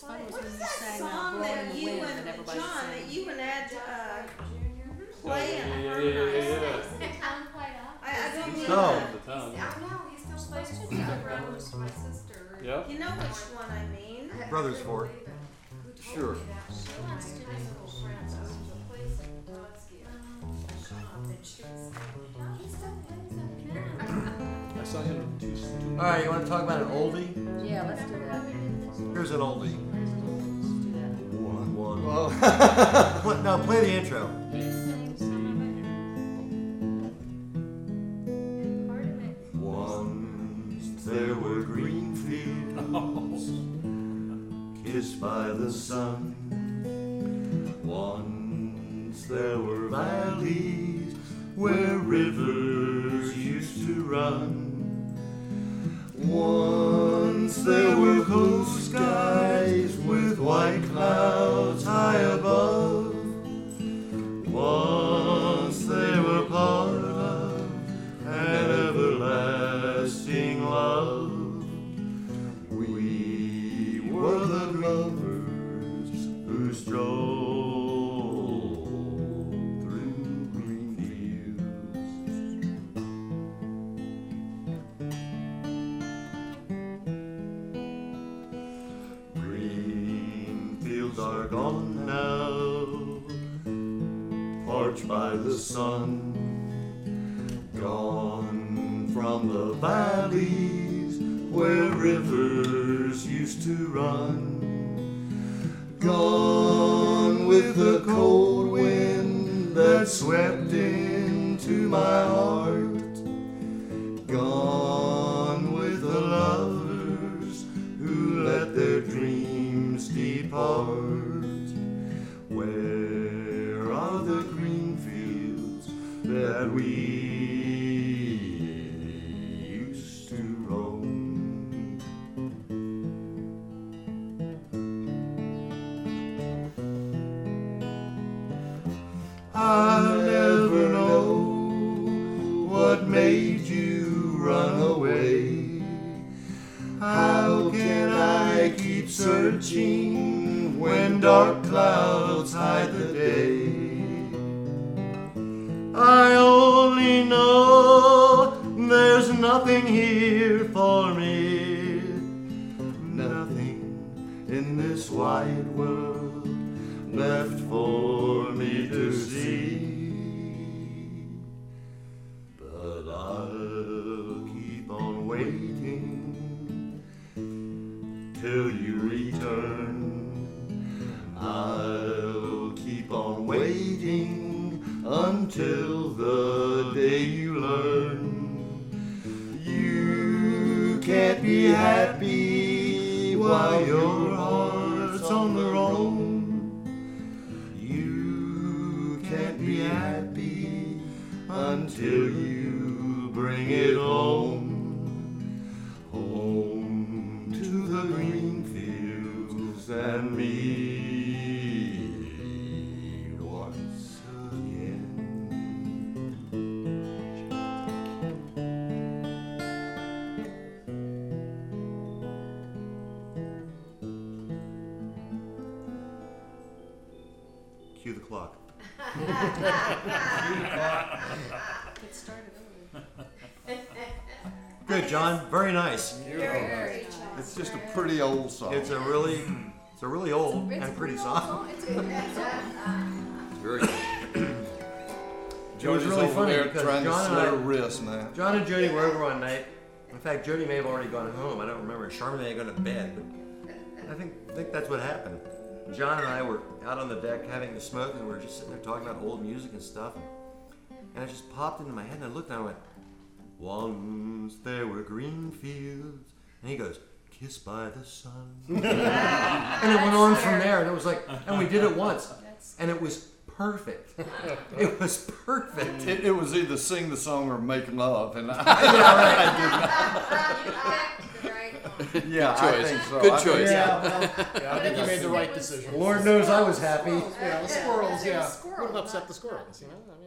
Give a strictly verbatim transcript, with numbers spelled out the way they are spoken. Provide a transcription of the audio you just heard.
was fun was What when is you that sang uh, song Blowing that the you Wind and and everybody John, sang. that you and Ed uh, play Yeah, and yeah, harmonize? yeah, yeah. The town played up. I, I don't mean No. that. The town. I know, he still plays with my brothers, my sister. Yep. You know which one I mean. I- I Brothers couldn't Fork. believe it. Who told Sure. me that? She wants to My high school friends. I was in a place in Brodsky, a shop, and she was saying, "Oh, he still plays up now." I saw him two. two All right, you want to talk about an oldie? Yeah, let's do that. Here's an oldie. Let's do that. One, one. Pl- no, play the intro. Part of it. Once there were green fields, kissed by the sun. Once there were valleys where rivers used to run. Once there were blue skies with white clouds high above. Once they were part of an everlasting love. We were the lovers who strolled through green fields. Green fields are gone now, parched by the sun. Gone from the valleys where rivers used to run. Gone with the cold wind that swept into my heart. Gone with the lovers who let their dreams depart. Where are the green fields that we used to roam? I'll never know what made you run away. How can I keep searching when dark clouds hide the day? I only know there's nothing here for me. Nothing in this wide world left for me to see. But I'll keep on waiting till you return. I'll keep on waiting until the day you learn. You can't be happy while your heart's on the roam. You can't be happy until you bring it home. Home to the green fields and me once again. Cue the clock. Get started early. Good, John. Very nice. Very, very nice. It's just a pretty old song. It's a really, it's a really old It's a and pretty pretty old song. It's a, it's a, very good. It was Jody's really over funny there because trying to John and slit I- her wrist now. John and Jody were over one night. In fact, Jody may have already gone home. I don't remember. Charmin may have gone to bed, but I think I think that's what happened. John and I were out on the deck having a smoke, and we were just sitting there talking about old music and stuff. And it just popped into my head, and I looked and I went, "Once there were green fields," and he goes, "Kissed by the sun," and it went on from there. And it was like, and we did it once, and it was perfect. It was perfect. It, it was either sing the song or make love, and I, Right. yeah, Good I choice. think so. Good I think- choice. Yeah, well, yeah, I think you made the right decision. Lord knows I was happy. Yeah, the squirrels, yeah. Squirrel, Would have upset not- the squirrels, you know?